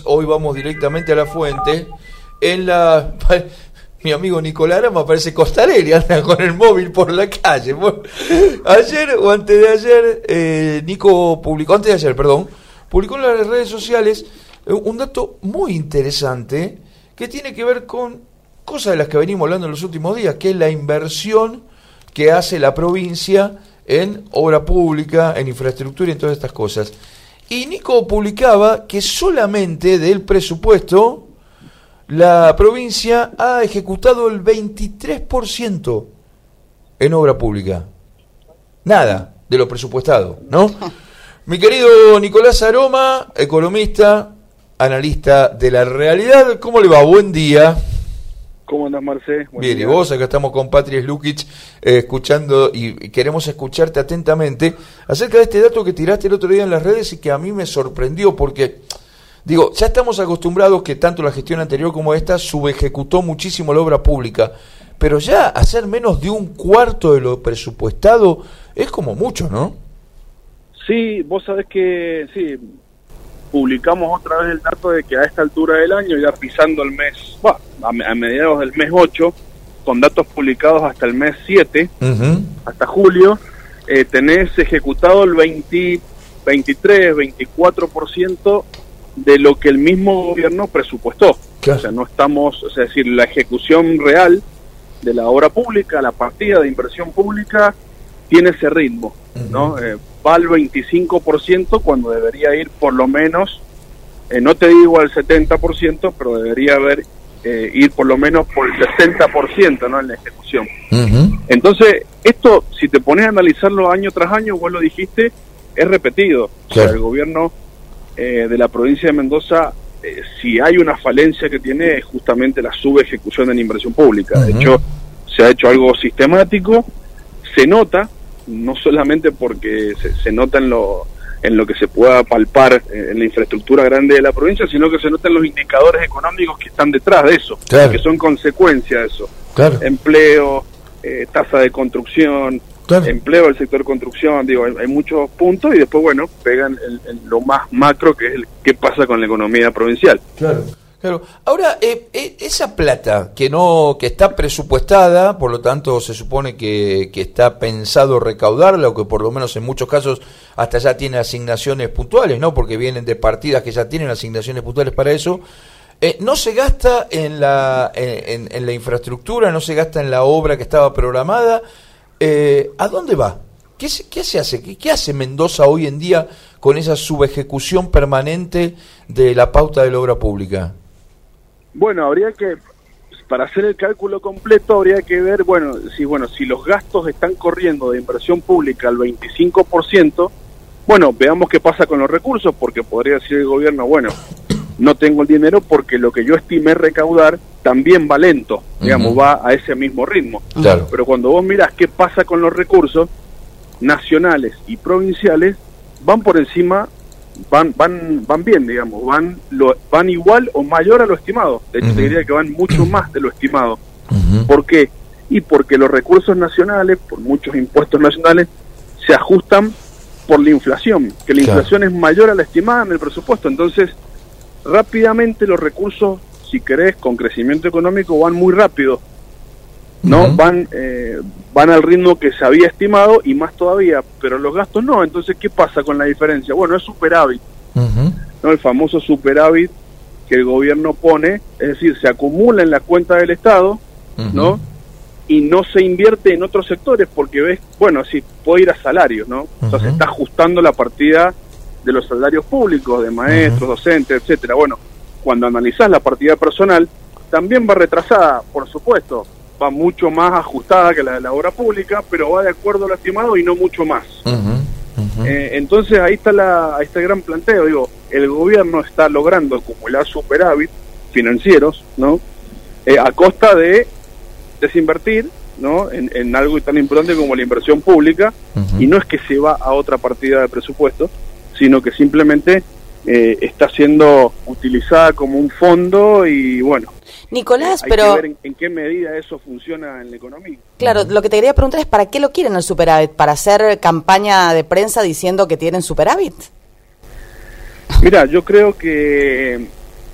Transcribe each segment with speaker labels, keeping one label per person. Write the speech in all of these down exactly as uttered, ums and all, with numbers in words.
Speaker 1: hoy vamos directamente a la fuente. En la... Mi amigo Nicolás Arama parece Costarelli, anda con el móvil por la calle. Bueno, ayer o antes de ayer, eh, Nico publicó, antes de ayer, perdón, publicó en las redes sociales eh, un dato muy interesante que tiene que ver con cosas de las que venimos hablando en los últimos días, que es la inversión que hace la provincia en obra pública, en infraestructura y en todas estas cosas. Y Nico publicaba que solamente del presupuesto la provincia ha ejecutado el veintitrés por ciento en obra pública. Nada de lo presupuestado, ¿no? Mi querido Nicolás Aroma, economista, analista de la realidad, ¿cómo le va? Buen día.
Speaker 2: ¿Cómo andas, Marcé? Buen
Speaker 1: Bien,
Speaker 2: día.
Speaker 1: y vos, acá estamos con Patri Slukic, eh, escuchando y queremos escucharte atentamente acerca de este dato que tiraste el otro día en las redes y que a mí me sorprendió porque, digo, ya estamos acostumbrados que tanto la gestión anterior como esta subejecutó muchísimo la obra pública, pero ya hacer menos de un cuarto de lo presupuestado es como mucho, ¿no?
Speaker 2: Sí, vos sabés que, sí, publicamos otra vez el dato de que a esta altura del año, ya pisando el mes, bueno, a, a mediados del mes ocho, con datos publicados hasta el mes siete, uh-huh. hasta julio, eh, tenés ejecutado el veinte, veintitrés, veinticuatro por ciento de lo que el mismo gobierno presupuestó. Claro. O sea, no estamos, o sea, es decir, la ejecución real de la obra pública, la partida de inversión pública, tiene ese ritmo, uh-huh. ¿no? Eh, va al veinticinco por ciento cuando debería ir por lo menos, eh, no te digo al setenta por ciento, pero debería haber eh, ir por lo menos por el sesenta por ciento, ¿no? En la ejecución. Uh-huh. Entonces, esto, si te pones a analizarlo año tras año, vos lo dijiste, es repetido. Claro. O sea, el gobierno eh, de la provincia de Mendoza, eh, si hay una falencia que tiene, es justamente la subejecución en inversión pública. Uh-huh. De hecho, se ha hecho algo sistemático, se nota, no solamente porque se, se nota en lo, en lo que se pueda palpar en la infraestructura grande de la provincia, sino que se notan los indicadores económicos que están detrás de eso, claro. que son consecuencia de eso. Claro. Empleo, eh, tasa de construcción, claro. empleo del sector construcción, digo, hay, hay muchos puntos y después, bueno, pegan el, el, lo más macro, que es el qué pasa con la economía provincial.
Speaker 1: Claro. Claro. Ahora, eh, eh, esa plata que no que está presupuestada, por lo tanto se supone que, que está pensado recaudarla, o que por lo menos en muchos casos hasta ya tiene asignaciones puntuales, ¿no? Porque vienen de partidas que ya tienen asignaciones puntuales para eso. Eh, no se gasta en la en, en la infraestructura, no se gasta en la obra que estaba programada. Eh, ¿A dónde va? ¿Qué se, qué se hace? ¿Qué, ¿Qué hace Mendoza hoy en día con esa subejecución permanente de la pauta de la obra pública?
Speaker 2: Bueno, habría que, para hacer el cálculo completo, habría que ver, bueno, si bueno si los gastos están corriendo de inversión pública al veinticinco por ciento, bueno, veamos qué pasa con los recursos, porque podría decir el gobierno, bueno, no tengo el dinero porque lo que yo estimé recaudar también va lento, digamos, uh-huh. va a ese mismo ritmo. Claro. Pero cuando vos mirás qué pasa con los recursos nacionales y provinciales, van por encima, van van van bien, digamos, van lo, van igual o mayor a lo estimado. De hecho, uh-huh. te diría que van mucho más de lo estimado. Uh-huh. ¿Por qué? Y porque los recursos nacionales, por muchos impuestos nacionales, se ajustan por la inflación, que la claro. inflación es mayor a la estimada en el presupuesto. Entonces, rápidamente los recursos, si querés, con crecimiento económico, van muy rápido, ¿no? Uh-huh. Van eh, van al ritmo que se había estimado y más todavía, pero los gastos no. Entonces, ¿qué pasa con la diferencia? Bueno, es superávit, uh-huh. ¿no? El famoso superávit que el gobierno pone, es decir, se acumula en la cuenta del Estado, uh-huh. ¿no? Y no se invierte en otros sectores porque ves, bueno, si puede ir a salarios, ¿no? Uh-huh. O sea, se está ajustando la partida de los salarios públicos, de maestros, uh-huh. docentes, etcétera. Bueno, cuando analizás la partida personal, también va retrasada, por supuesto, va mucho más ajustada que la de la obra pública, pero va de acuerdo a lo estimado y no mucho más. Uh-huh, uh-huh. Eh, entonces ahí está la ahí está el gran planteo, digo, el gobierno está logrando acumular superávit financieros, ¿no? Eh, a costa de desinvertir, ¿no? En, en algo tan importante como la inversión pública, uh-huh. y no es que se va a otra partida de presupuesto, sino que simplemente eh, está siendo utilizada como un fondo y bueno.
Speaker 3: Nicolás,
Speaker 2: hay
Speaker 3: pero...
Speaker 2: que ver en, en qué medida eso funciona en la economía.
Speaker 3: Claro, lo que te quería preguntar es ¿para qué lo quieren el superávit? ¿Para hacer campaña de prensa diciendo que tienen superávit?
Speaker 2: Mira, yo creo que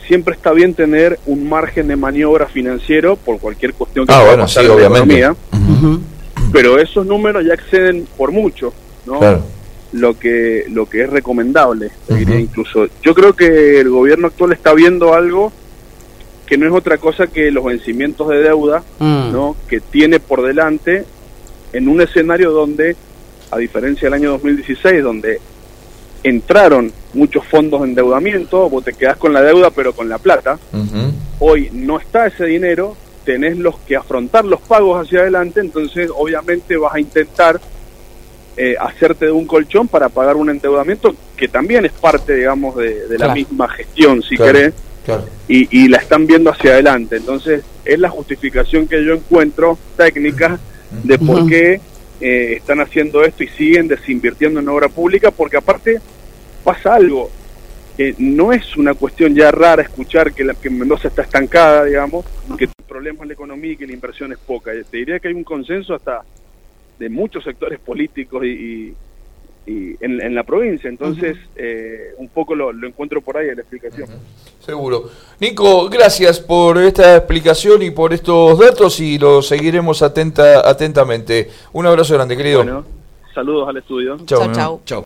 Speaker 2: siempre está bien tener un margen de maniobra financiero por cualquier cuestión que
Speaker 1: ah,
Speaker 2: pueda
Speaker 1: bueno,
Speaker 2: pasar
Speaker 1: sí,
Speaker 2: en la
Speaker 1: obviamente.
Speaker 2: economía.
Speaker 3: Uh-huh.
Speaker 2: Pero esos números ya exceden por mucho, ¿no?
Speaker 1: Claro.
Speaker 2: Lo que lo que es recomendable, te diría
Speaker 1: Uh-huh.
Speaker 2: incluso. Yo creo que el gobierno actual está viendo algo que no es otra cosa que los vencimientos de deuda,
Speaker 3: Mm.
Speaker 2: ¿no? Que tiene por delante en un escenario donde, a diferencia del año dos mil dieciséis, donde entraron muchos fondos de endeudamiento, vos te quedás con la deuda pero con la plata.
Speaker 1: Uh-huh.
Speaker 2: Hoy no está ese dinero, tenés los que afrontar los pagos hacia adelante, entonces obviamente vas a intentar eh, hacerte de un colchón para pagar un endeudamiento que también es parte, digamos, de, de la
Speaker 3: Claro.
Speaker 2: misma gestión, si
Speaker 1: Claro,
Speaker 2: querés,
Speaker 1: claro.
Speaker 2: y, y la están viendo hacia adelante. Entonces es la justificación que yo encuentro técnica de por
Speaker 3: Ujú.
Speaker 2: qué eh, están haciendo esto y siguen desinvirtiendo en obra pública, porque aparte pasa algo. Eh, no es una cuestión ya rara escuchar que, la, que Mendoza está estancada, digamos, que el problema es la economía y que la inversión es poca. Te diría que hay un consenso hasta de muchos sectores políticos y, y, y en, en la provincia. Entonces, uh-huh. eh, un poco lo, lo encuentro por ahí en la explicación.
Speaker 1: Uh-huh. Seguro. Nico, gracias por esta explicación y por estos datos y lo seguiremos atenta, atentamente. Un abrazo grande, querido.
Speaker 2: Bueno, saludos al estudio.
Speaker 3: Chau, chau.
Speaker 1: Chau.